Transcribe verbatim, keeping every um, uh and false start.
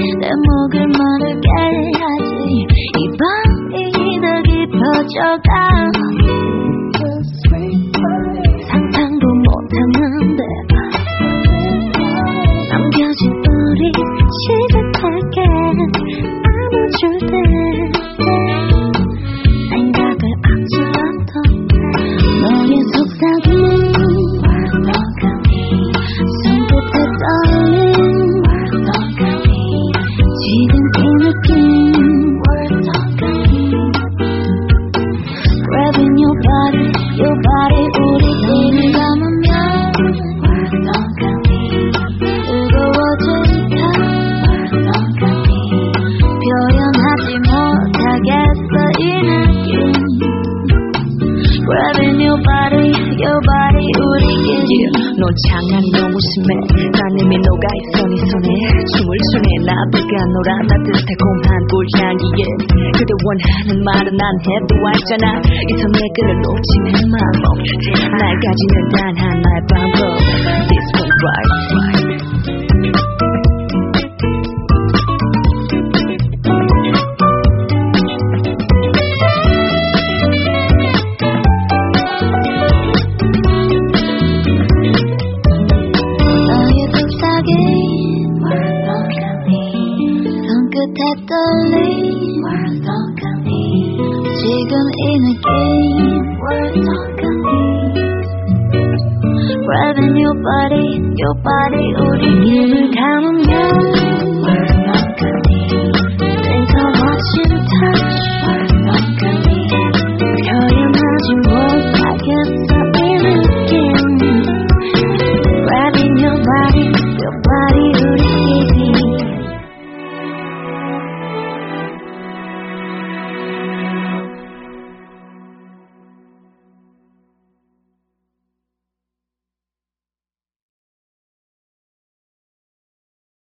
내 목을 마르게 하지. 이 밤이 더 깊어져가. 상상도 못했는데 남겨진 우리 시작할게. 아무 줄때 생각을 앞질렀던 너의 속삭임 손끝에 떨림 지금 이 느낌 Grabbing your body, your body 우리 눈을 감으면 뜨거워진다. 표현하지 못하겠어 이 느낌. Grabbing your body, your body 우리끼리. 넌 장난이 너무 심해. 난 이미 녹아있어 네 손에. 춤을 추네 나비가 놀아 따뜻해 곰한 꿀향기에. 그대 원하는 말은 난 해도 알잖아. 이 손에 끈을 놓지 내 맘 멈추지. 날 가지는 단 하나의 방법. This one right. 손끝에 떨림 지금 이 느낌. Grabbing your body, your body 우리 눈을 감으면